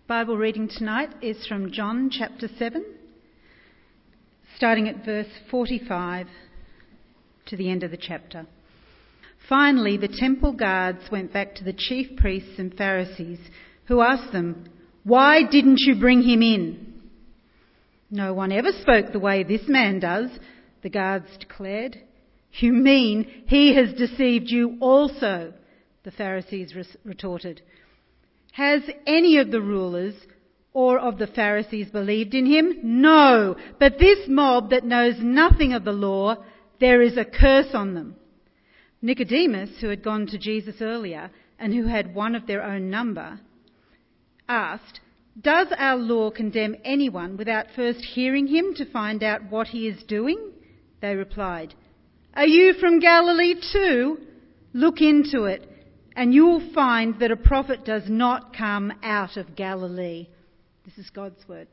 Bible reading tonight is from John chapter 7, starting at verse 45 to the end of the chapter. Finally, the temple guards went back to the chief priests and Pharisees, who asked them, "Why didn't you bring him in?" "No one ever spoke the way this man does," the guards declared. "You mean he has deceived you also?" the Pharisees retorted. "Has any of the rulers or of the Pharisees believed in him? No, but this mob that knows nothing of the law, there is a curse on them." Nicodemus, who had gone to Jesus earlier and who had one of their own number, asked, "Does our law condemn anyone without first hearing him to find out what he is doing?" They replied, "Are you from Galilee too? Look into it, and you will find that a prophet does not come out of Galilee." This is God's word.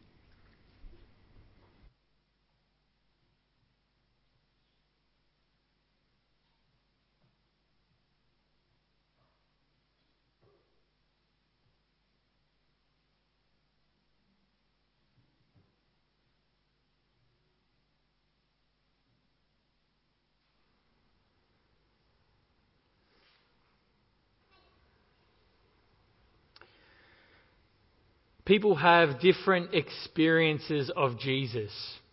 People have different experiences of Jesus.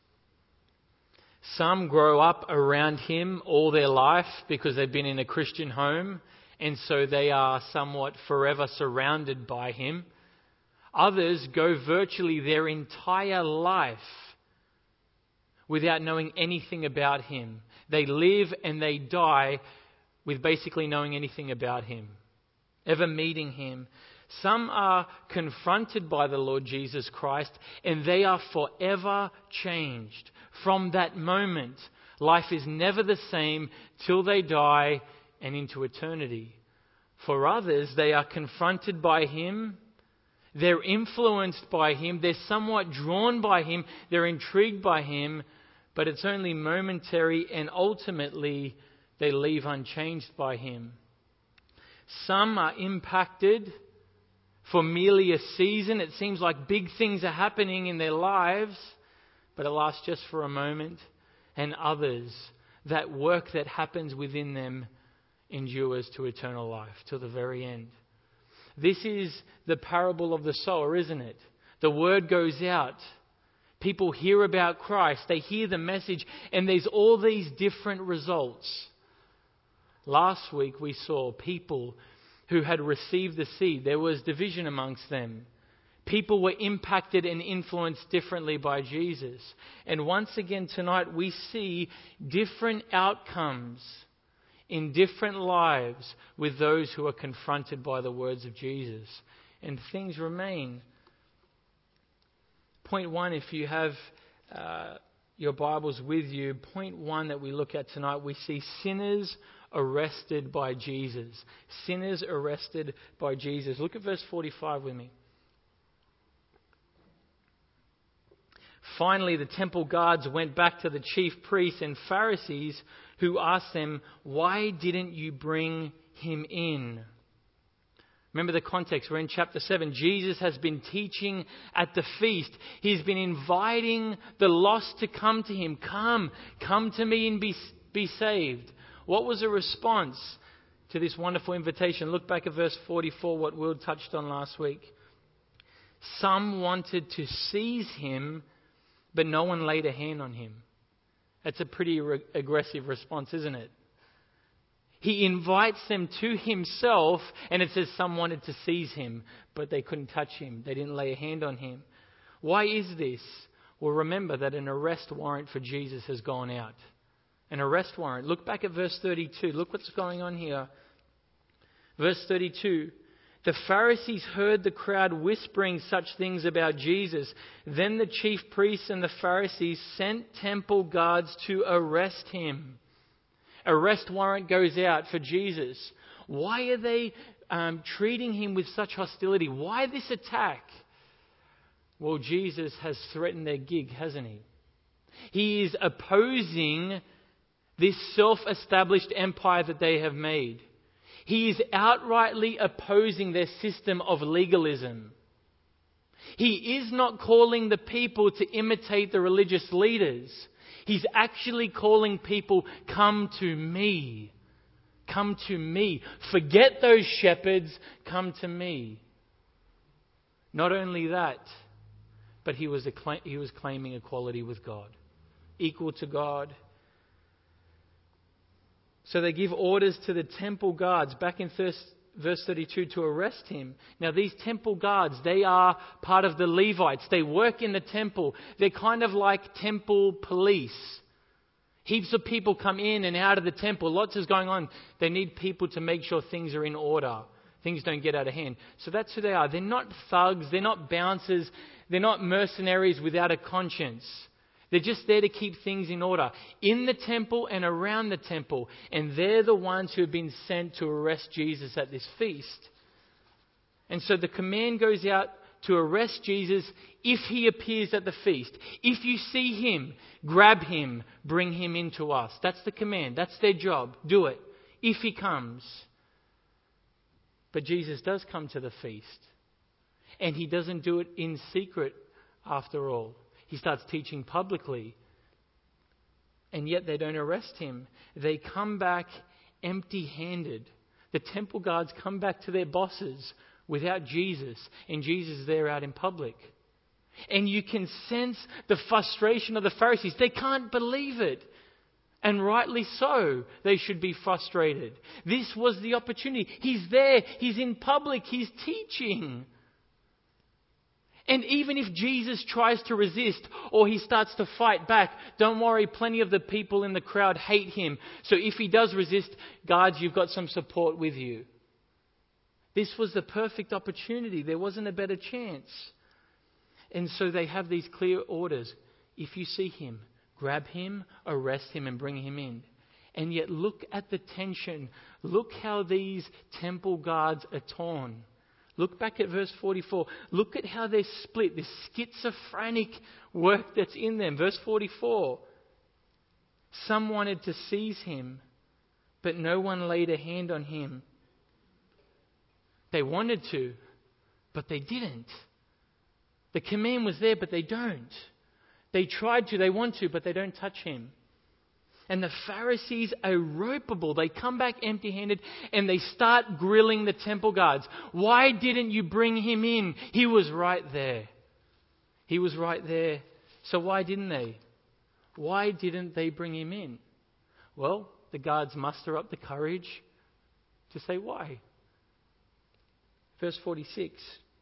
Some grow up around him all their life because they've been in a Christian home, and so they are somewhat forever surrounded by him. Others go virtually their entire life without knowing anything about him. They live and they die with basically knowing anything about him, ever meeting him. Some are confronted by the Lord Jesus Christ and they are forever changed. From that moment, life is never the same till they die and into eternity. For others, they are confronted by him, they're influenced by him, they're somewhat drawn by him, they're intrigued by him, but it's only momentary and ultimately they leave unchanged by him. Some are impacted for merely a season. It seems like big things are happening in their lives, but it lasts just for a moment. And others, that work that happens within them endures to eternal life, to the very end. This is the parable of the sower, isn't it? The word goes out. People hear about Christ. They hear the message, and there's all these different results. Last week we saw people who had received the seed. There was division amongst them. People were impacted and influenced differently by Jesus. And once again tonight we see different outcomes in different lives with those who are confronted by the words of Jesus. And things remain. Point one, if you have your Bibles with you, point one that we look at tonight, we see sinners arrested by Jesus. Sinners arrested by Jesus. Look at verse 45 with me. Finally, the temple guards went back to the chief priests and Pharisees, who asked them, "Why didn't you bring him in?" Remember the context. We're in chapter 7. Jesus has been teaching at the feast. He's been inviting the lost to come to him. Come to me and be saved. What was the response to this wonderful invitation? Look back at verse 44, what Will touched on last week. Some wanted to seize him, but no one laid a hand on him. That's a pretty aggressive response, isn't it? He invites them to himself, and it says some wanted to seize him, but they couldn't touch him. They didn't lay a hand on him. Why is this? Well, remember that an arrest warrant for Jesus has gone out. An arrest warrant. Look back at verse 32. Look what's going on here. Verse 32. The Pharisees heard the crowd whispering such things about Jesus. Then the chief priests and the Pharisees sent temple guards to arrest him. Arrest warrant goes out for Jesus. Why are they treating him with such hostility? Why this attack? Well, Jesus has threatened their gig, hasn't he? He is opposing this self-established empire that they have made. He is outrightly opposing their system of legalism. He is not calling the people to imitate the religious leaders. He's actually calling people, come to me. Come to me. Forget those shepherds. Come to me. Not only that, but he was claiming equality with God. Equal to God. So they give orders to the temple guards back in verse 32 to arrest him. Now these temple guards, they are part of the Levites. They work in the temple. They're kind of like temple police. Heaps of people come in and out of the temple. Lots is going on. They need people to make sure things are in order. Things don't get out of hand. So that's who they are. They're not thugs. They're not bouncers. They're not mercenaries without a conscience. They're just there to keep things in order in the temple and around the temple. And they're the ones who have been sent to arrest Jesus at this feast. And so the command goes out to arrest Jesus if he appears at the feast. If you see him, grab him, bring him into us. That's the command. That's their job. Do it. If he comes. But Jesus does come to the feast. And he doesn't do it in secret after all. He starts teaching publicly. And yet they don't arrest him. They come back empty-handed. The temple guards come back to their bosses without Jesus. And Jesus is there out in public. And you can sense the frustration of the Pharisees. They can't believe it. And rightly so, they should be frustrated. This was the opportunity. He's there. He's in public. He's teaching. And even if Jesus tries to resist or he starts to fight back, don't worry, plenty of the people in the crowd hate him. So if he does resist, guards, you've got some support with you. This was the perfect opportunity. There wasn't a better chance. And so they have these clear orders. If you see him, grab him, arrest him, and bring him in. And yet look at the tension. Look how these temple guards are torn. Look back at verse 44. Look at how they're split. This schizophrenic work that's in them. Verse 44. Some wanted to seize him, but no one laid a hand on him. They wanted to, but they didn't. The command was there, but they don't. They tried to, they want to, but they don't touch him. And the Pharisees are ropeable. They come back empty-handed and they start grilling the temple guards. Why didn't you bring him in? He was right there. He was right there. So why didn't they? Why didn't they bring him in? Well, the guards muster up the courage to say why. Verse 46.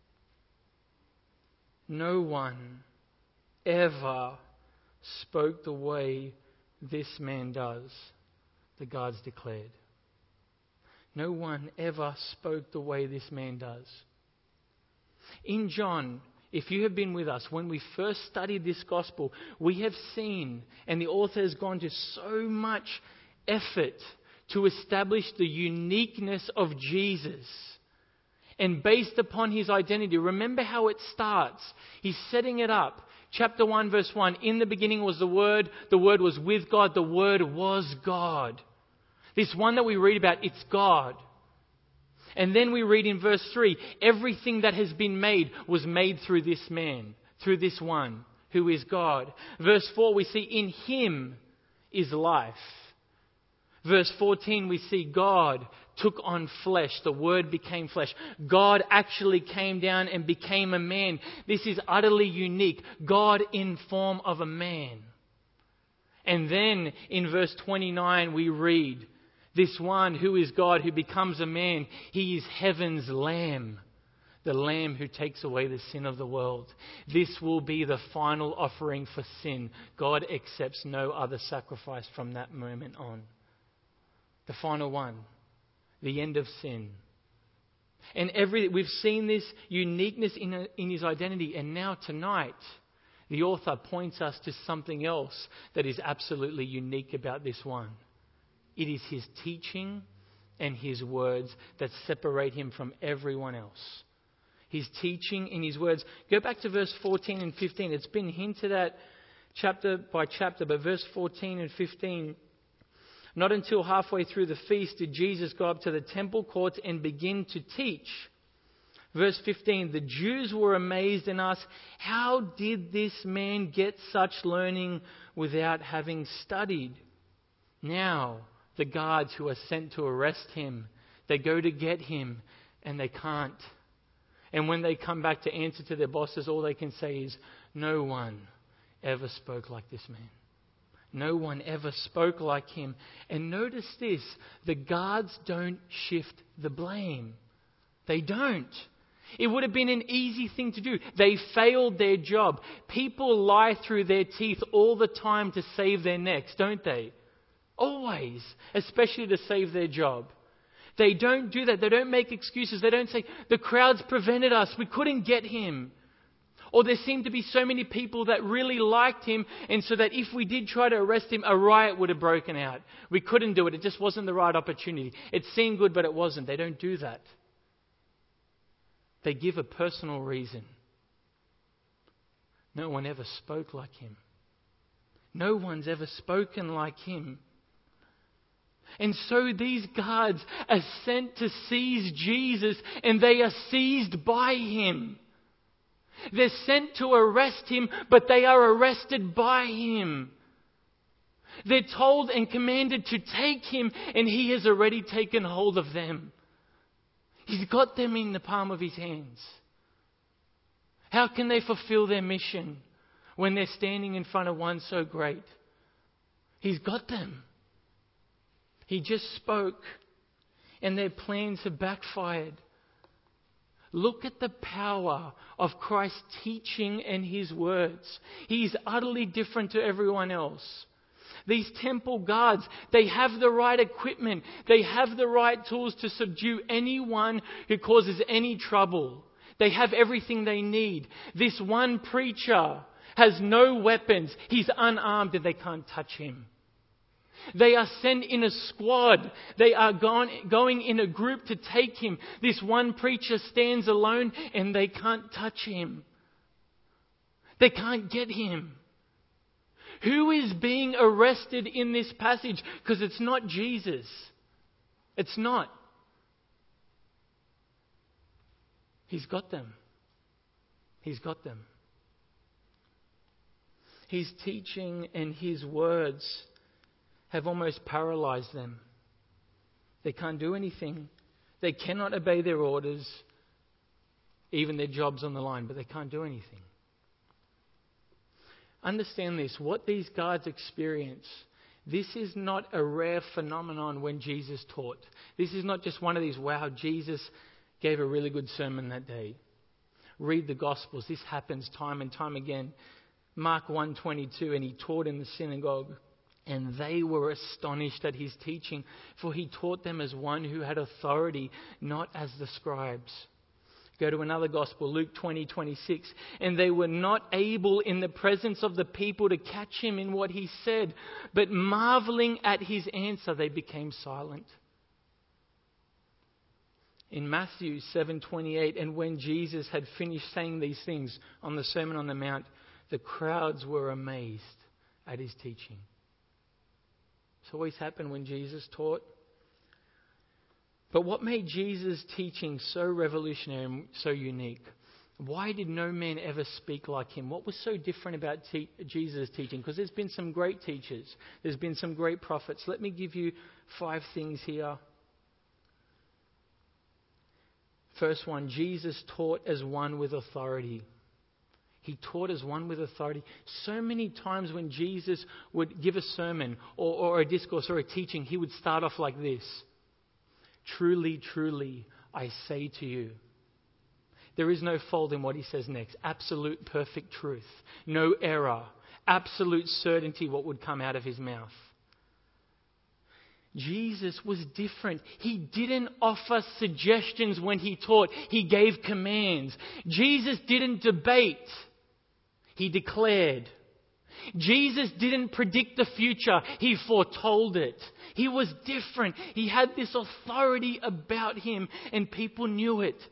No one ever spoke the way this man does, the guards declared. No one ever spoke the way this man does. In John, if you have been with us, when we first studied this gospel, we have seen, and the author has gone to so much effort to establish the uniqueness of Jesus. And based upon his identity, remember how it starts. He's setting it up. Chapter 1, verse 1, in the beginning was the Word was with God, the Word was God. This one that we read about, it's God. And then we read in verse 3, everything that has been made was made through this man, through this one, who is God. Verse 4, we see in him is life. Verse 14, we see God took on flesh. The Word became flesh. God actually came down and became a man. This is utterly unique. God in form of a man. And then in verse 29 we read, this one who is God, who becomes a man, he is heaven's Lamb. The Lamb who takes away the sin of the world. This will be the final offering for sin. God accepts no other sacrifice from that moment on. The final one. The end of sin. And we've seen this uniqueness in his identity. And now tonight, the author points us to something else that is absolutely unique about this one. It is his teaching and his words that separate him from everyone else. His teaching and his words. Go back to verse 14 and 15. It's been hinted at chapter by chapter, but verse 14 and 15. Not until halfway through the feast did Jesus go up to the temple courts and begin to teach. Verse 15, the Jews were amazed and asked, how did this man get such learning without having studied? Now, the guards who are sent to arrest him, they go to get him and they can't. And when they come back to answer to their bosses, all they can say is, no one ever spoke like this man. No one ever spoke like him. And notice this, the guards don't shift the blame. They don't. It would have been an easy thing to do. They failed their job. People lie through their teeth all the time to save their necks, don't they? Always. Especially to save their job. They don't do that. They don't make excuses. They don't say, the crowds prevented us. We couldn't get him. Or there seemed to be so many people that really liked him, and so that if we did try to arrest him, a riot would have broken out. We couldn't do it. It just wasn't the right opportunity. It seemed good, but it wasn't. They don't do that. They give a personal reason. No one ever spoke like him. No one's ever spoken like him. And so these guards are sent to seize Jesus, and they are seized by him. They're sent to arrest him, but they are arrested by him. They're told and commanded to take him, and he has already taken hold of them. He's got them in the palm of his hands. How can they fulfill their mission when they're standing in front of one so great? He's got them. He just spoke, and their plans have backfired. Look at the power of Christ's teaching and his words. He's utterly different to everyone else. These temple guards, they have the right equipment. They have the right tools to subdue anyone who causes any trouble. They have everything they need. This one preacher has no weapons. He's unarmed and they can't touch him. They are sent in a squad. They are going in a group to take him. This one preacher stands alone and they can't touch him. They can't get him. Who is being arrested in this passage? Because it's not Jesus. It's not. He's got them. He's got them. His teaching and his words have almost paralyzed them. They can't do anything. They cannot obey their orders, even their job's on the line, but they can't do anything. Understand this, what these guards experience, this is not a rare phenomenon when Jesus taught. This is not just one of these, wow, Jesus gave a really good sermon that day. Read the Gospels, this happens time and time again. Mark 1:22, and he taught in the synagogue, and they were astonished at his teaching, for he taught them as one who had authority, not as the scribes. Go to another gospel, Luke 20:26. And they were not able in the presence of the people to catch him in what he said, but marveling at his answer, they became silent. In Matthew 7:28, and when Jesus had finished saying these things on the Sermon on the Mount, the crowds were amazed at his teaching. It's always happened when Jesus taught. But what made Jesus' teaching so revolutionary and so unique? Why did no man ever speak like him? What was so different about Jesus' teaching? Because there's been some great teachers. There's been some great prophets. Let me give you 5 things here. First one, Jesus taught as one with authority. He taught as one with authority. So many times when Jesus would give a sermon or a discourse or a teaching, he would start off like this. Truly, truly, I say to you. There is no fault in what he says next. Absolute perfect truth. No error. Absolute certainty what would come out of his mouth. Jesus was different. He didn't offer suggestions when he taught. He gave commands. Jesus didn't debate. He declared. Jesus didn't predict the future. He foretold it. He was different. He had this authority about him and people knew it.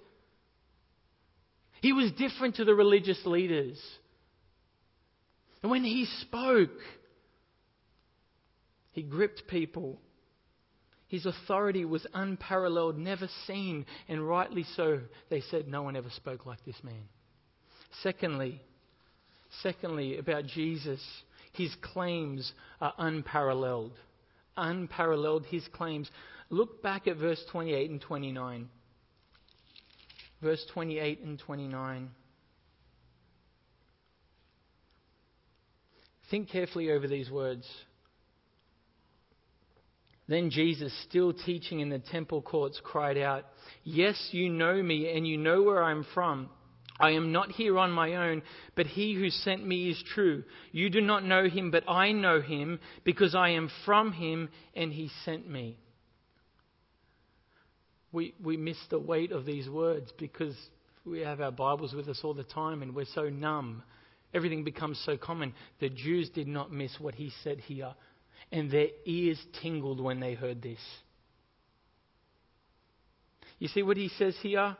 He was different to the religious leaders. And when he spoke, he gripped people. His authority was unparalleled, never seen, and rightly so. They said no one ever spoke like this man. Secondly, about Jesus, his claims are unparalleled. Unparalleled, his claims. Look back at verse 28 and 29. Verse 28 and 29. Think carefully over these words. Then Jesus, still teaching in the temple courts, cried out, "Yes, you know me, and you know where I am from. I am not here on my own, but he who sent me is true. You do not know him, but I know him, because I am from him, and he sent me." We miss the weight of these words because we have our Bibles with us all the time and we're so numb. Everything becomes so common. The Jews did not miss what he said here, and their ears tingled when they heard this. You see what he says here?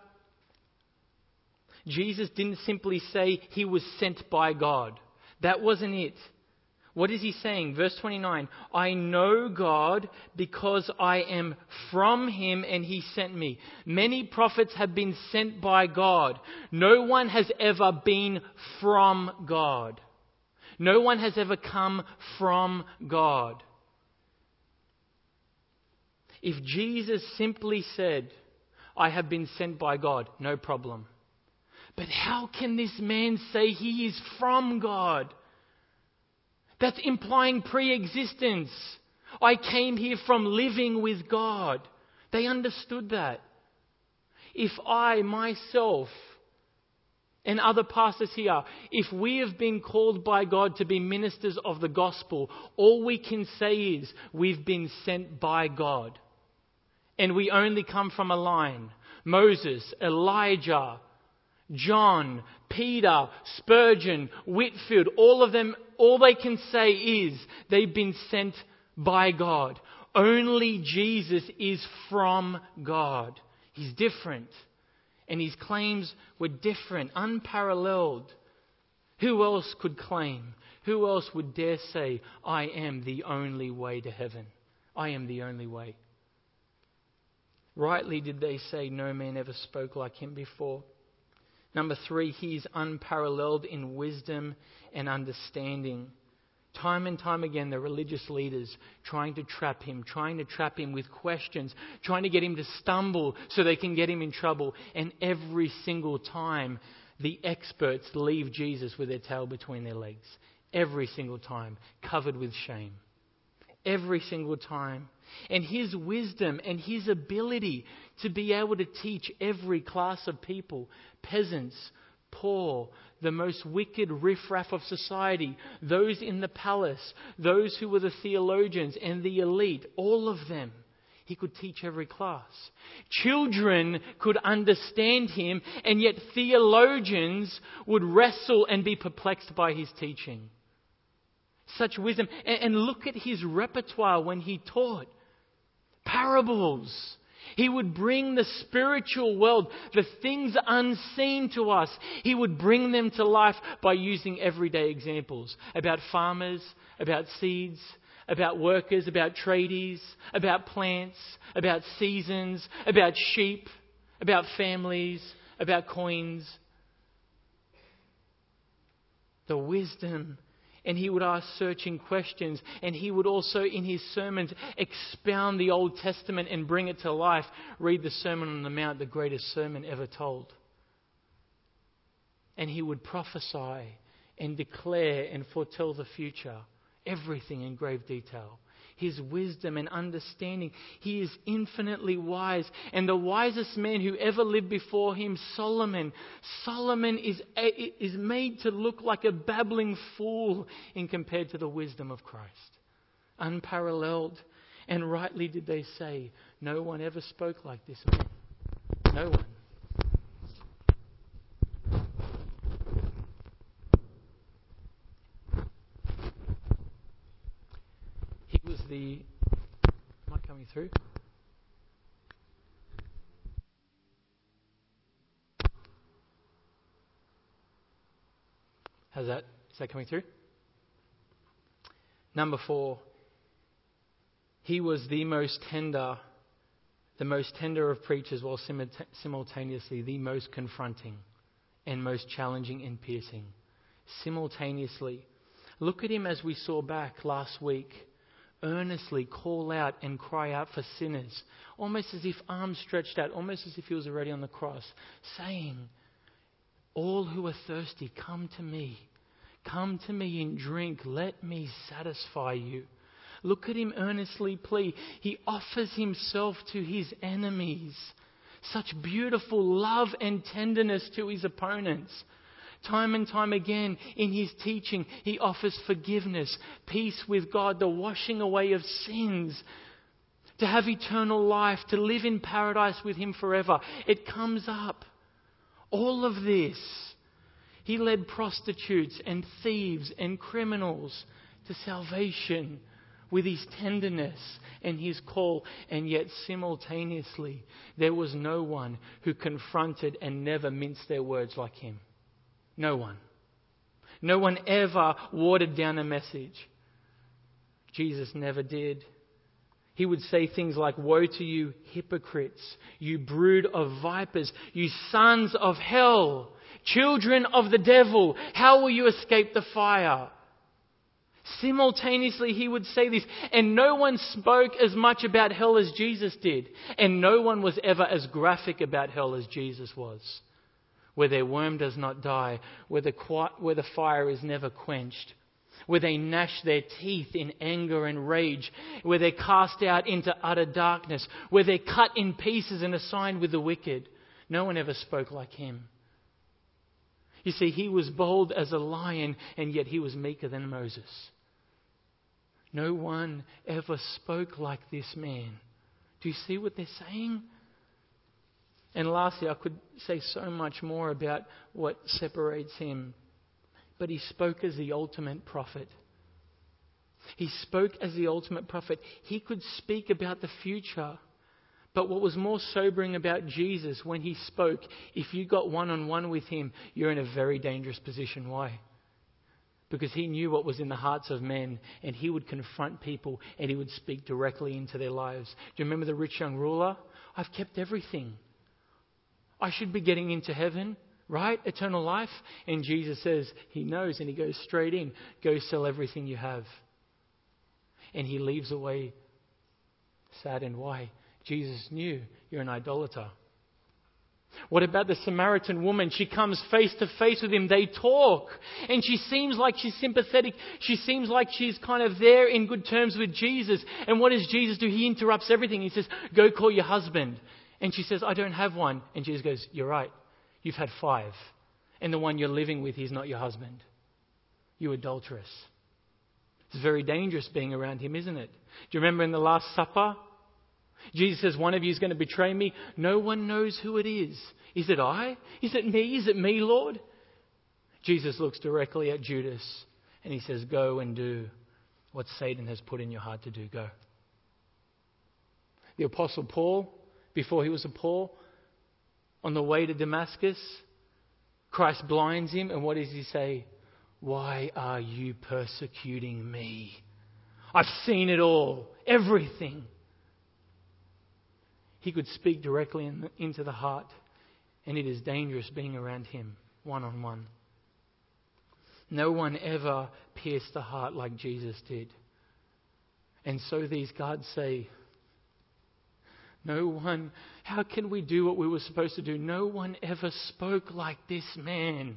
Jesus didn't simply say he was sent by God. That wasn't it. What is he saying? Verse 29, I know God because I am from him and he sent me. Many prophets have been sent by God. No one has ever been from God. No one has ever come from God. If Jesus simply said, I have been sent by God, no problem. But how can this man say he is from God? That's implying pre-existence. I came here from living with God. They understood that. If I, myself, and other pastors here, if we have been called by God to be ministers of the gospel, all we can say is we've been sent by God. And we only come from a line. Moses, Elijah, John, Peter, Spurgeon, Whitfield, all of them, all they can say is they've been sent by God. Only Jesus is from God. He's different. And his claims were different, unparalleled. Who else could claim? Who else would dare say, I am the only way to heaven? I am the only way. Rightly did they say no man ever spoke like him before. Number 3, he is unparalleled in wisdom and understanding. Time and time again, the religious leaders trying to trap him with questions, trying to get him to stumble so they can get him in trouble. And every single time, the experts leave Jesus with their tail between their legs. Every single time, covered with shame. Every single time. And his wisdom and his ability to be able to teach every class of people, peasants, poor, the most wicked riffraff of society, those in the palace, those who were the theologians and the elite, all of them. He could teach every class. Children could understand him, and yet theologians would wrestle and be perplexed by his teaching. Such wisdom. And look at his repertoire when he taught. Parables. He would bring the spiritual world, the things unseen to us, he would bring them to life by using everyday examples about farmers, about seeds, about workers, about tradies, about plants, about seasons, about sheep, about families, about coins. The wisdom. And he would ask searching questions. And he would also, in his sermons, expound the Old Testament and bring it to life. Read the Sermon on the Mount, the greatest sermon ever told. And he would prophesy and declare and foretell the future. Everything in grave detail. His wisdom and understanding. He is infinitely wise. And the wisest man who ever lived before him, Solomon. Solomon is made to look like a babbling fool in compared to the wisdom of Christ. Unparalleled. And rightly did they say, no one ever spoke like this man. No one. Am I coming through? Is that coming through? Number 4, he was the most tender the most tender of preachers while simultaneously the most confronting and most challenging and piercing. Simultaneously. Look at him as we saw back last week. Earnestly call out and cry out for sinners. Almost as if arms stretched out. Almost as if he was already on the cross. Saying, all who are thirsty, come to me. Come to me and drink. Let me satisfy you. Look at him earnestly plead. He offers himself to his enemies. Such beautiful love and tenderness to his opponents. Time and time again in his teaching, he offers forgiveness, peace with God, the washing away of sins, to have eternal life, to live in paradise with him forever. It comes up. All of this. He led prostitutes and thieves and criminals to salvation with his tenderness and his call. And yet simultaneously, there was no one who confronted and never minced their words like him. No one. No one ever watered down a message. Jesus never did. He would say things like, woe to you hypocrites, you brood of vipers, you sons of hell, children of the devil, how will you escape the fire? Simultaneously, he would say this, and no one spoke as much about hell as Jesus did, and no one was ever as graphic about hell as Jesus was. Where their worm does not die, where the fire is never quenched, where they gnash their teeth in anger and rage, where they're cast out into utter darkness, where they're cut in pieces and assigned with the wicked. No one ever spoke like him. You see, he was bold as a lion, and yet he was meeker than Moses. No one ever spoke like this man. Do you see what they're saying? And lastly, I could say so much more about what separates him. But he spoke as the ultimate prophet. He spoke as the ultimate prophet. He could speak about the future. But what was more sobering about Jesus when he spoke, if you got one-on-one with him, you're in a very dangerous position. Why? Because he knew what was in the hearts of men, and he would confront people and he would speak directly into their lives. Do you remember the rich young ruler? I've kept everything. I should be getting into heaven, right? Eternal life. And Jesus says he knows, and he goes straight in. Go sell everything you have. And he leaves away saddened. Why? Jesus knew you're an idolater. What about the Samaritan woman? She comes face to face with him. They talk. And she seems like she's sympathetic. She seems like she's kind of there in good terms with Jesus. And what does Jesus do? He interrupts everything. He says, go call your husband. And she says, I don't have one. And Jesus goes, you're right. You've had 5. And the one you're living with, he's not your husband. You adulteress. It's very dangerous being around him, isn't it? Do you remember in the Last Supper? Jesus says, one of you is going to betray me. No one knows who it is. Is it I? Is it me? Is it me, Lord? Jesus looks directly at Judas and he says, go and do what Satan has put in your heart to do. Go. The Apostle Paul, before he was a Paul, on the way to Damascus, Christ blinds him, and what does he say? Why are you persecuting me? I've seen it all, everything. He could speak directly into the heart, and it is dangerous being around him one-on-one. No one ever pierced the heart like Jesus did. And so these guards say, no one, how can we do what we were supposed to do? No one ever spoke like this man.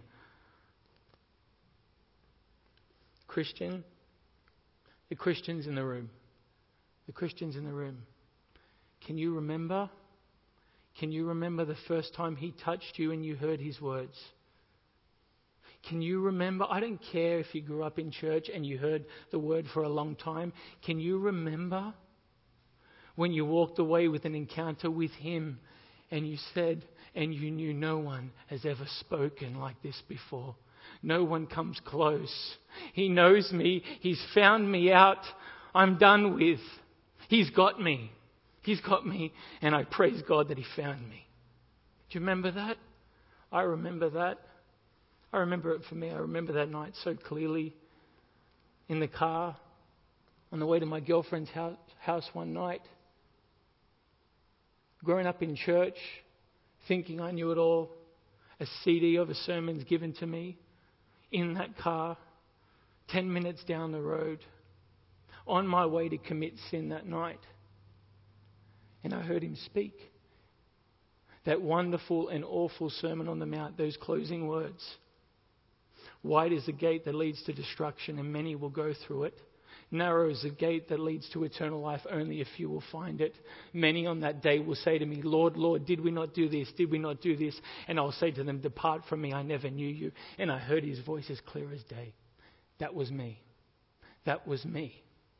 Christian, the Christians in the room. The Christians in the room. Can you remember? Can you remember the first time he touched you and you heard his words? Can you remember? I don't care if you grew up in church and you heard the word for a long time. Can you remember when you walked away with an encounter with him and you said, and you knew no one has ever spoken like this before? No one comes close. He knows me. He's found me out. I'm done with. He's got me. He's got me. And I praise God that he found me. Do you remember that? I remember that. I remember it for me. I remember that night so clearly in the car on the way to my girlfriend's house one night. Growing up in church, thinking I knew it all, a CD of a sermon's given to me, in that car, 10 minutes down the road, on my way to commit sin that night. And I heard him speak. That wonderful and awful Sermon on the Mount, those closing words. Wide is the gate that leads to destruction, and many will go through it. Narrow is the gate that leads to eternal life, only a few will find it. Many on that day will say to me, Lord, Lord, did we not do this? Did we not do this? And I'll say to them, depart from me, I never knew you. And I heard his voice as clear as day. That was me. That was me.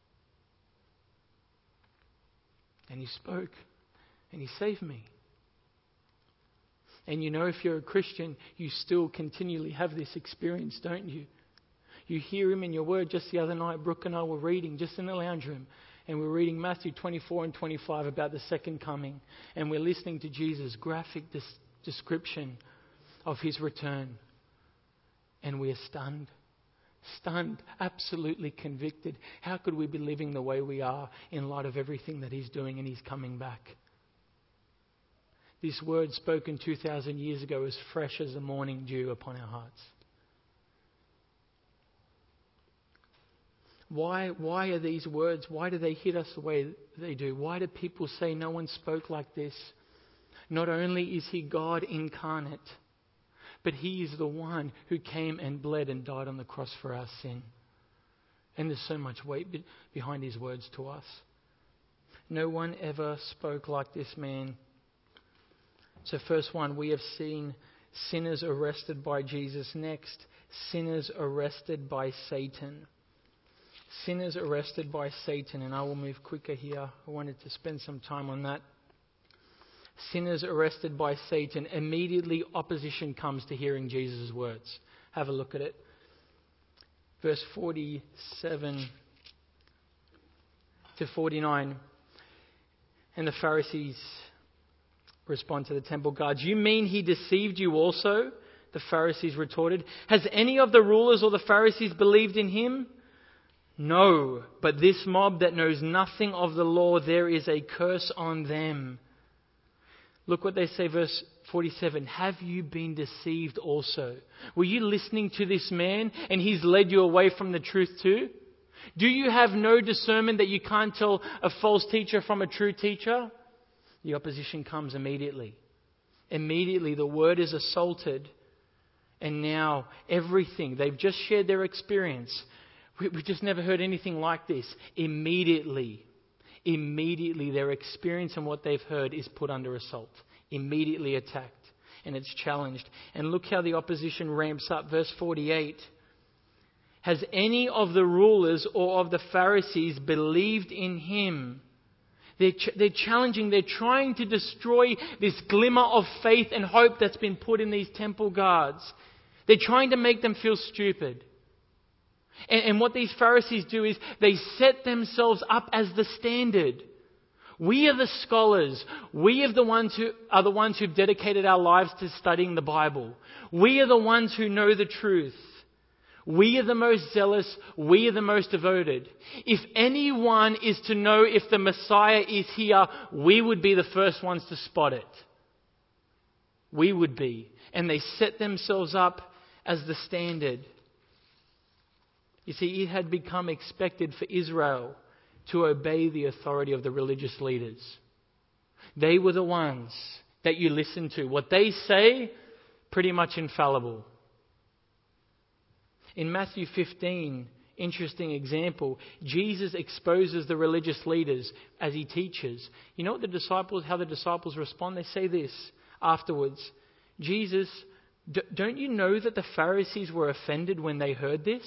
And he spoke, and he saved me. And you know, if you're a Christian, you still continually have this experience, don't you? You hear him in your word. Just the other night, Brooke and I were reading just in the lounge room. And we're reading Matthew 24 and 25 about the second coming. And we're listening to Jesus' graphic description of his return. And we are stunned. Stunned, absolutely convicted. How could we be living the way we are in light of everything that he's doing and he's coming back? This word spoken 2,000 years ago is fresh as the morning dew upon our hearts. Why are these words, why do they hit us the way they do? Why do people say no one spoke like this? Not only is he God incarnate, but he is the one who came and bled and died on the cross for our sin. And there's so much weight behind his words to us. No one ever spoke like this man. So first one, we have seen sinners arrested by Jesus. Next, sinners arrested by Satan. Sinners arrested by Satan. And I will move quicker here. I wanted to spend some time on that. Sinners arrested by Satan. Immediately opposition comes to hearing Jesus' words. Have a look at it. Verse 47 to 49. And the Pharisees respond to the temple guards. You mean he deceived you also? The Pharisees retorted. Has any of the rulers or the Pharisees believed in him? No, but this mob that knows nothing of the law, there is a curse on them. Look what they say, verse 47. Have you been deceived also? Were you listening to this man and he's led you away from the truth too? Do you have no discernment that you can't tell a false teacher from a true teacher? The opposition comes immediately. Immediately the word is assaulted. And now everything, they've just shared their experience. We've just never heard anything like this. Immediately their experience and what they've heard is put under assault. Immediately attacked. And it's challenged. And look how the opposition ramps up. Verse 48. Has any of the rulers or of the Pharisees believed in him? They're challenging, they're trying to destroy this glimmer of faith and hope that's been put in these temple guards. They're trying to make them feel stupid. And what these Pharisees do is they set themselves up as the standard. We are the scholars. We are the ones who've dedicated our lives to studying the Bible. We are the ones who know the truth. We are the most zealous. We are the most devoted. If anyone is to know if the Messiah is here, we would be the first ones to spot it. We would be. And they set themselves up as the standard. You see, it had become expected for Israel to obey the authority of the religious leaders. They were the ones that you listen to. What they say, pretty much infallible. In Matthew 15, interesting example, Jesus exposes the religious leaders as he teaches. You know what how the disciples respond? They say this afterwards. Jesus, don't you know that the Pharisees were offended when they heard this?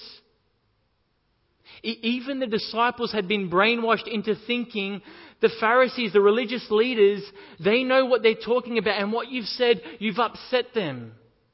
Even the disciples had been brainwashed into thinking the Pharisees, the religious leaders, they know what they're talking about, and what you've said, you've upset them.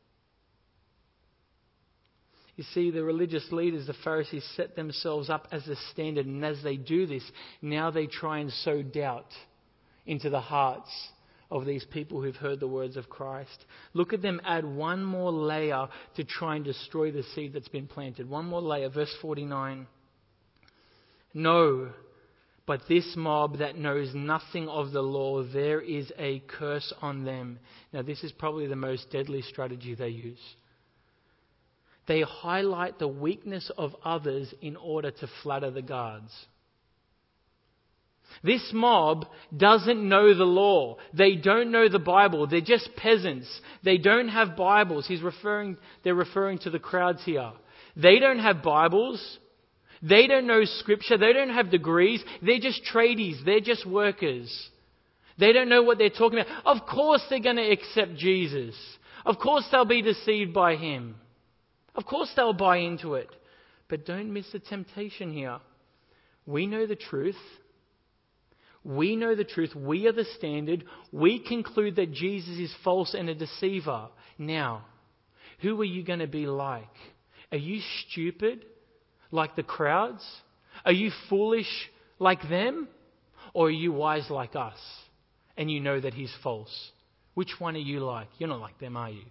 You see, the religious leaders, the Pharisees, set themselves up as the standard, and as they do this, now they try and sow doubt into the hearts of these people who've heard the words of Christ. Look at them add one more layer to try and destroy the seed that's been planted. One more layer, verse 49. No, But this mob that knows nothing of the law, there is a curse on them. Now, this is probably the most deadly strategy they use. They highlight the weakness of others in order to flatter the guards. This mob doesn't know the law. They don't know the Bible. They're just peasants. They don't have Bibles. They're referring to the crowds here. They don't have Bibles. They don't know Scripture. They don't have degrees. They're just tradies. They're just workers. They don't know what they're talking about. Of course they're going to accept Jesus. Of course they'll be deceived by Him. Of course they'll buy into it. But don't miss the temptation here. We know the truth. We know the truth. We are the standard. We conclude that Jesus is false and a deceiver. Now, who are you going to be like? Are you stupid like the crowds? Are you foolish like them? Or are you wise like us and you know that He's false? Which one are you like? You're not like them, are you?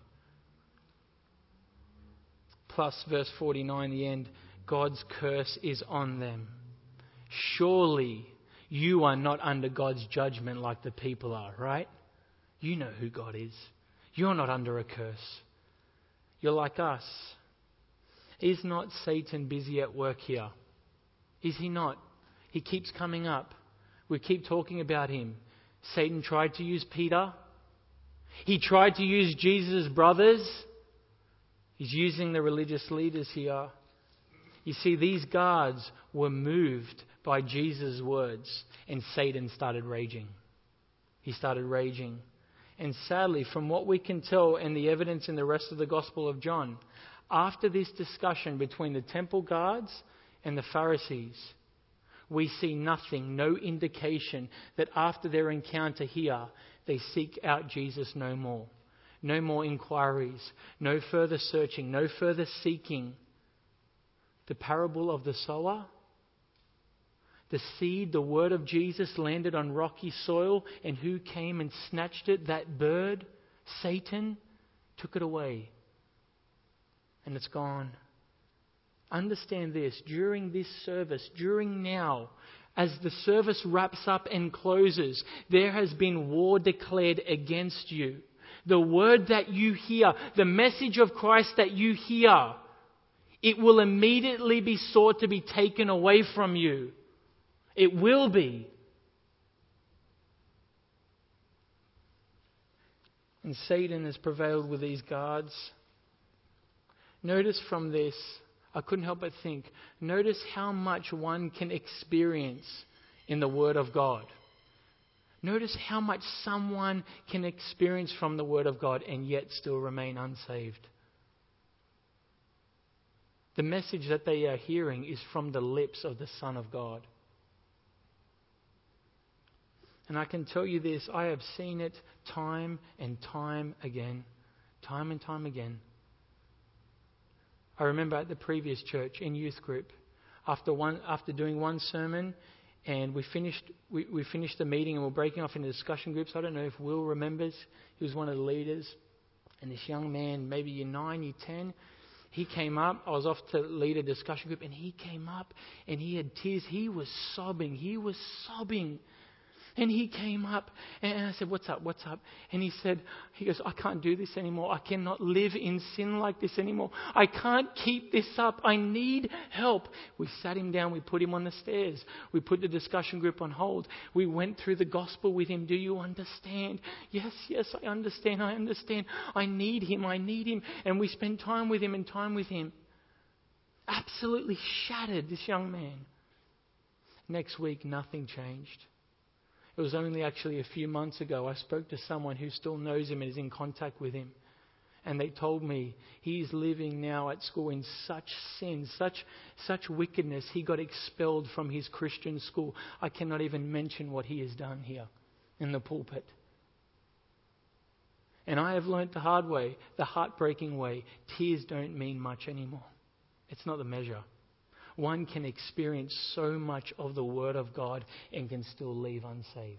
Plus verse 49, the end, God's curse is on them. Surely you are not under God's judgment like the people are, right? You know who God is. You're not under a curse. You're like us. Is not Satan busy at work here? Is he not? He keeps coming up. We keep talking about him. Satan tried to use Peter. He tried to use Jesus' brothers. He's using the religious leaders here. You see, these guards were moved by Jesus' words, and Satan started raging. He started raging. And sadly, from what we can tell and the evidence in the rest of the Gospel of John, after this discussion between the temple guards and the Pharisees, we see nothing, no indication that after their encounter here, they seek out Jesus no more. No more inquiries, no further searching, no further seeking. The parable of the sower, the seed, the word of Jesus landed on rocky soil, and who came and snatched it? That bird, Satan, took it away. And it's gone. Understand this, during this service, during now, as the service wraps up and closes, there has been war declared against you. The word that you hear, the message of Christ that you hear, it will immediately be sought to be taken away from you. It will be. And Satan has prevailed with these guards. Notice from this, I couldn't help but think, notice how much one can experience in the Word of God. Notice how much someone can experience from the Word of God and yet still remain unsaved. The message that they are hearing is from the lips of the Son of God. And I can tell you this, I have seen it time and time again. Time and time again. I remember at the previous church in youth group, after doing one sermon, and we finished the meeting and we're breaking off into discussion groups. I don't know if Will remembers. He was one of the leaders. And this young man, maybe year 9, year 10, he came up. I was off to lead a discussion group, and he came up and he had tears. He was sobbing. And he came up and I said, what's up? And he goes, I can't do this anymore. I cannot live in sin like this anymore. I can't keep this up. I need help. We sat him down. We put him on the stairs. We put the discussion group on hold. We went through the gospel with him. Do you understand? Yes, I understand. I need him. And we spent time with him. Absolutely shattered, this young man. Next week, nothing changed. It was only actually a few months ago I spoke to someone who still knows him and is in contact with him. And they told me he's living now at school in such sin, such wickedness. He got expelled from his Christian school. I cannot even mention what he has done here in the pulpit. And I have learnt the hard way, the heartbreaking way. Tears don't mean much anymore. It's not the measure. One can experience so much of the Word of God and can still leave unsaved.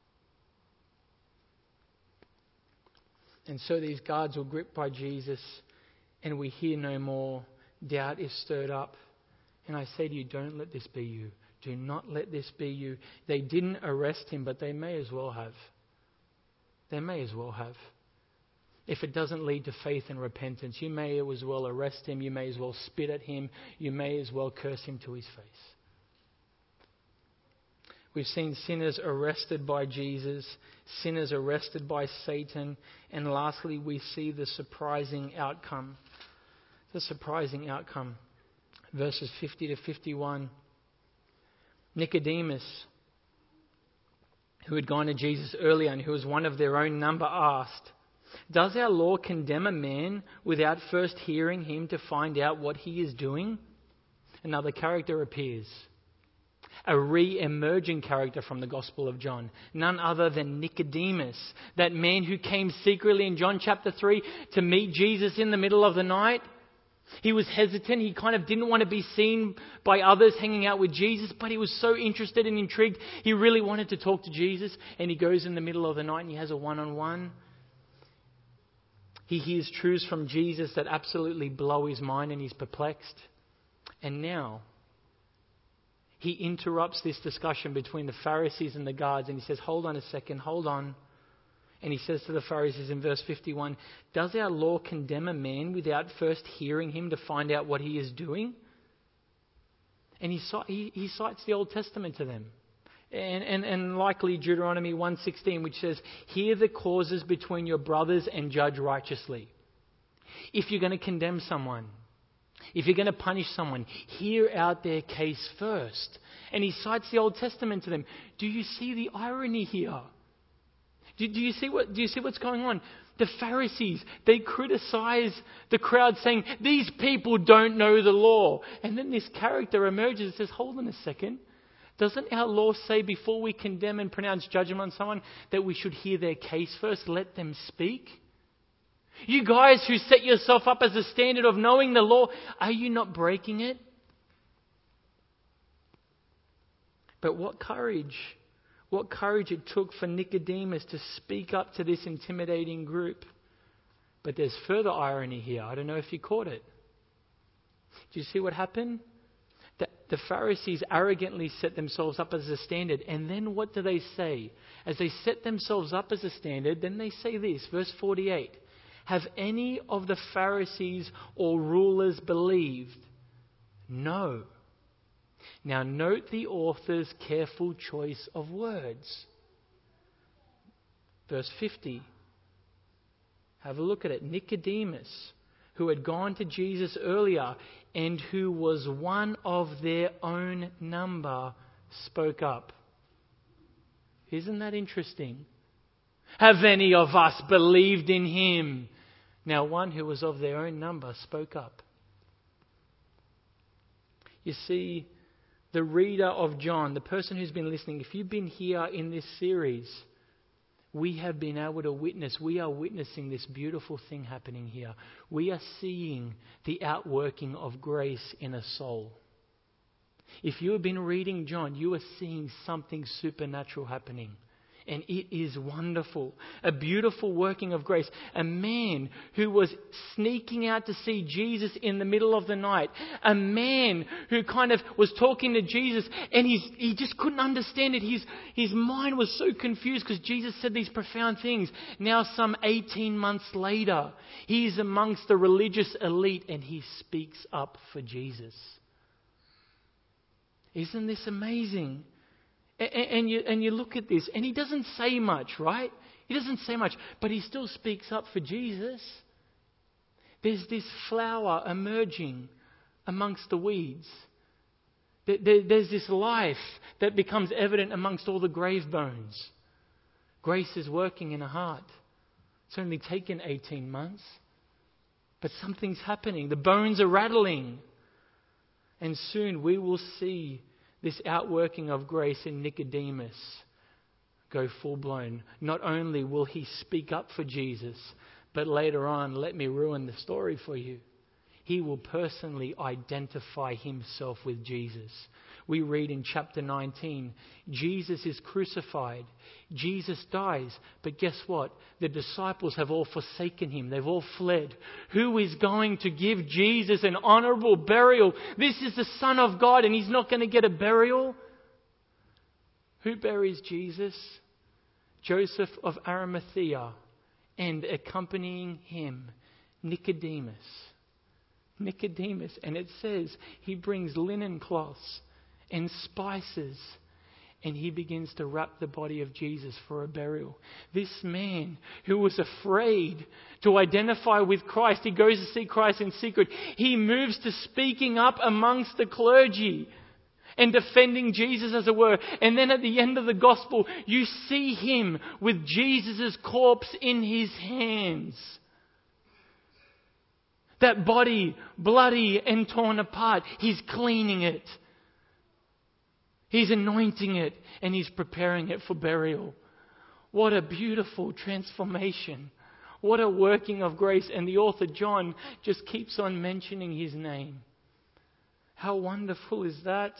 And so these guards were gripped by Jesus, and we hear no more. Doubt is stirred up. And I say to you, don't let this be you. Do not let this be you. They didn't arrest him, but they may as well have. They may as well have. If it doesn't lead to faith and repentance, you may as well arrest him. You may as well spit at him. You may as well curse him to his face. We've seen sinners arrested by Jesus, sinners arrested by Satan, and lastly, we see the surprising outcome. The surprising outcome. Verses 50 to 51. Nicodemus, who had gone to Jesus earlier and who was one of their own number, asked, "Does our law condemn a man without first hearing him to find out what he is doing?" Another character appears. A re-emerging character from the Gospel of John. None other than Nicodemus, that man who came secretly in John chapter 3 to meet Jesus in the middle of the night. He was hesitant. He kind of didn't want to be seen by others hanging out with Jesus, but he was so interested and intrigued. He really wanted to talk to Jesus, and he goes in the middle of the night and he has a one-on-one. He hears truths from Jesus that absolutely blow his mind, and he's perplexed. And now he interrupts this discussion between the Pharisees and the guards, and he says, "Hold on a second, hold on." And he says to the Pharisees in verse 51, "Does our law condemn a man without first hearing him to find out what he is doing?" And he cites the Old Testament to them. And likely Deuteronomy 1:16, which says, "Hear the causes between your brothers and judge righteously." If you're going to condemn someone, if you're going to punish someone, hear out their case first. And he cites the Old Testament to them. Do you see the irony here? Do you see what's going on? The Pharisees, they criticize the crowd saying, "These people don't know the law." And then this character emerges and says, "Hold on a second. Doesn't our law say before we condemn and pronounce judgment on someone that we should hear their case first, let them speak? You guys who set yourself up as a standard of knowing the law, are you not breaking it?" But what courage it took for Nicodemus to speak up to this intimidating group. But there's further irony here. I don't know if you caught it. Do you see what happened? The Pharisees arrogantly set themselves up as a standard. And then what do they say? As they set themselves up as a standard, then they say this, verse 48. "Have any of the Pharisees or rulers believed?" No. Now note the author's careful choice of words. Verse 50. Have a look at it. Nicodemus, who had gone to Jesus earlier and who was one of their own number, spoke up. Isn't that interesting? Have any of us believed in him? Now one who was of their own number spoke up. You see, the reader of John, the person who's been listening, if you've been here in this series, we have been able to witness, we are witnessing this beautiful thing happening here. We are seeing the outworking of grace in a soul. If you have been reading John, you are seeing something supernatural happening. And it is wonderful. A beautiful working of grace. A man who was sneaking out to see Jesus in the middle of the night. A man who kind of was talking to Jesus and he just couldn't understand it. His mind was so confused because Jesus said these profound things. Now some 18 months later, he's amongst the religious elite and he speaks up for Jesus. Isn't this amazing? And you look at this, and he doesn't say much, right? He doesn't say much, but he still speaks up for Jesus. There's this flower emerging amongst the weeds. There's this life that becomes evident amongst all the grave bones. Grace is working in a heart. It's only taken 18 months, but something's happening. The bones are rattling. And soon we will see this outworking of grace in Nicodemus go full-blown. Not only will he speak up for Jesus, but later on, let me ruin the story for you, he will personally identify himself with Jesus. We read in chapter 19, Jesus is crucified. Jesus dies. But guess what? The disciples have all forsaken him. They've all fled. Who is going to give Jesus an honorable burial? This is the Son of God and he's not going to get a burial? Who buries Jesus? Joseph of Arimathea, and accompanying him, Nicodemus. Nicodemus, and it says he brings linen cloths and spices, and he begins to wrap the body of Jesus for a burial. This man who was afraid to identify with Christ, he goes to see Christ in secret. He moves to speaking up amongst the clergy and defending Jesus, as it were. And then at the end of the gospel, you see him with Jesus' corpse in his hands. That body, bloody and torn apart, he's cleaning it. He's anointing it, and he's preparing it for burial. What a beautiful transformation. What a working of grace. And the author John just keeps on mentioning his name. How wonderful is that?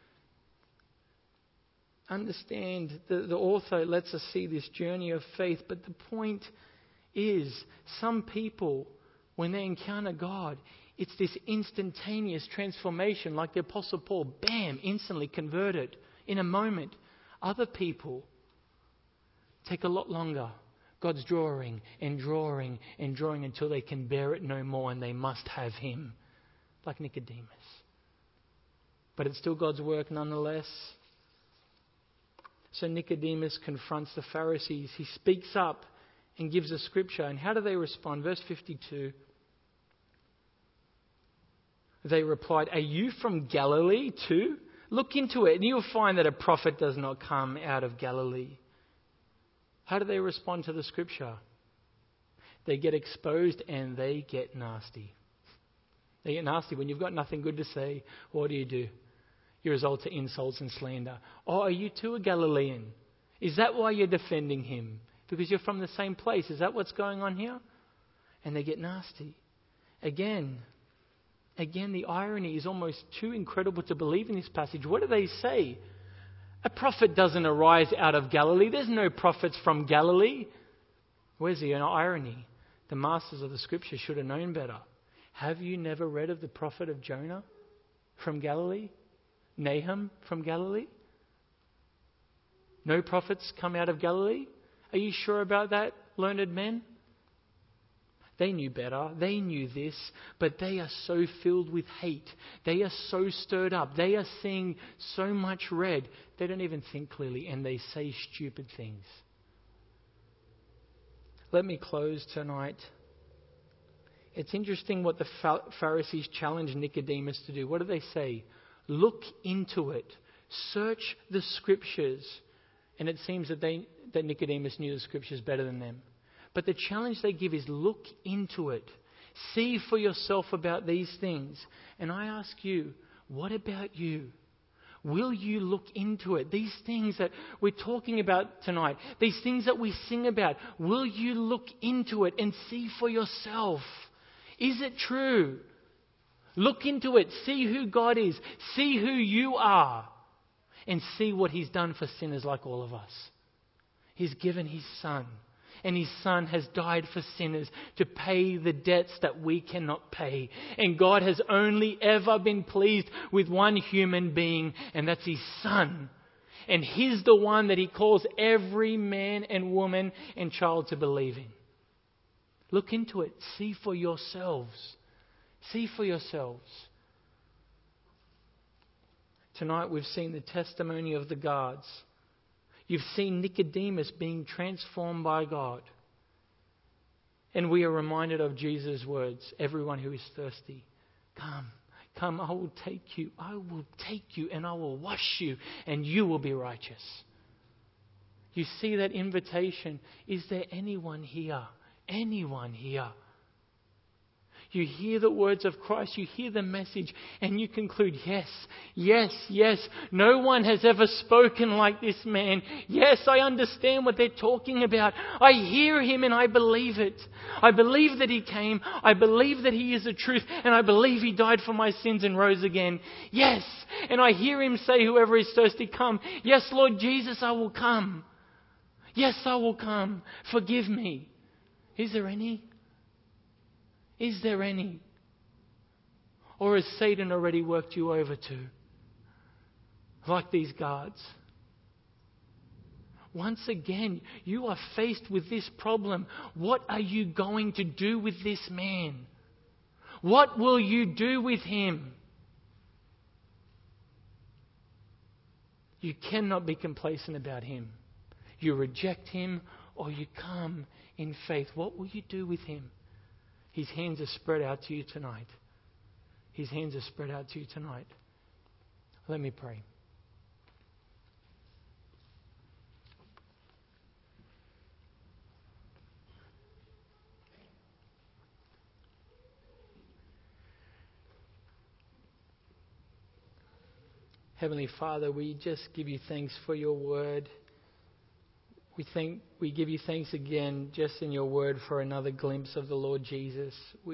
Understand, the author lets us see this journey of faith, but the point is, some people, when they encounter God, it's this instantaneous transformation, like the Apostle Paul, bam, instantly converted in a moment. Other people take a lot longer. God's drawing and drawing and drawing until they can bear it no more, and they must have him, like Nicodemus. But it's still God's work nonetheless. So Nicodemus confronts the Pharisees. He speaks up and gives a scripture. And how do they respond? Verse 52. They replied, "Are you from Galilee too? Look into it, and you'll find that a prophet does not come out of Galilee." How do they respond to the scripture? They get exposed and they get nasty. They get nasty. When you've got nothing good to say, what do? You resort to insults and slander. "Oh, are you too a Galilean? Is that why you're defending him? Because you're from the same place. Is that what's going on here?" And they get nasty. Again, the irony is almost too incredible to believe in this passage. What do they say? A prophet doesn't arise out of Galilee. There's no prophets from Galilee. Where's the irony? The masters of the scripture should have known better. Have you never read of the prophet of Jonah from Galilee? Nahum from Galilee? No prophets come out of Galilee? Are you sure about that, learned men? They knew better. They knew this. But they are so filled with hate. They are so stirred up. They are seeing so much red. They don't even think clearly, and they say stupid things. Let me close tonight. It's interesting what the Pharisees challenged Nicodemus to do. What do they say? Look into it. Search the scriptures. And it seems that Nicodemus knew the scriptures better than them. But the challenge they give is look into it. See for yourself about these things. And I ask you, what about you? Will you look into it? These things that we're talking about tonight, these things that we sing about, will you look into it and see for yourself? Is it true? Look into it. See who God is. See who you are. And see what he's done for sinners like all of us. He's given his Son. And his Son has died for sinners to pay the debts that we cannot pay. And God has only ever been pleased with one human being, and that's his Son. And he's the one that he calls every man and woman and child to believe in. Look into it. See for yourselves. See for yourselves. Tonight we've seen the testimony of the guards. You've seen Nicodemus being transformed by God. And we are reminded of Jesus' words, everyone who is thirsty, come, I will take you and I will wash you and you will be righteous. You see that invitation. Is there anyone here? Anyone here? You hear the words of Christ, you hear the message, and you conclude, yes, yes, yes. No one has ever spoken like this man. Yes, I understand what they're talking about. I hear him and I believe it. I believe that he came. I believe that he is the truth. And I believe he died for my sins and rose again. Yes. And I hear him say, whoever is thirsty, come. Yes, Lord Jesus, I will come. Yes, I will come. Forgive me. Is there any? Is there any? Or has Satan already worked you over too? Like these guards. Once again, you are faced with this problem. What are you going to do with this man? What will you do with him? You cannot be complacent about him. You reject him or you come in faith. What will you do with him? His hands are spread out to you tonight. His hands are spread out to you tonight. Let me pray. Heavenly Father, we just give you thanks for your word. We give you thanks again just in your word for another glimpse of the Lord Jesus.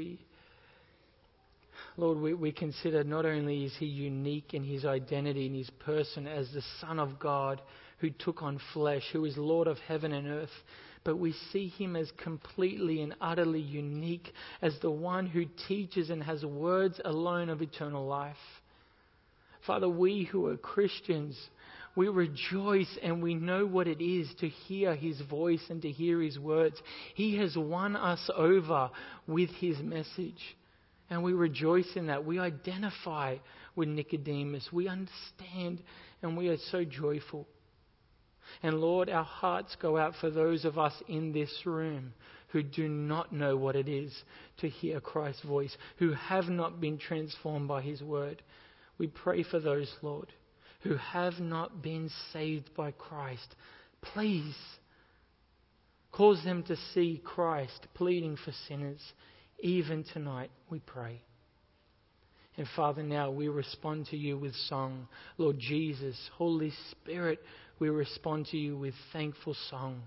Lord, we consider not only is he unique in his identity and his person as the Son of God who took on flesh, who is Lord of heaven and earth, but we see him as completely and utterly unique as the one who teaches and has words alone of eternal life. Father, we who are Christians, we rejoice and we know what it is to hear his voice and to hear his words. He has won us over with his message. And we rejoice in that. We identify with Nicodemus. We understand and we are so joyful. And Lord, our hearts go out for those of us in this room who do not know what it is to hear Christ's voice, who have not been transformed by his word. We pray for those, Lord, who have not been saved by Christ. Please cause them to see Christ pleading for sinners. Even tonight, we pray. And Father, now we respond to you with song. Lord Jesus, Holy Spirit, we respond to you with thankful song.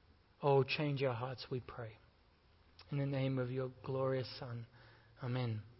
Oh, change our hearts, we pray. In the name of your glorious Son. Amen.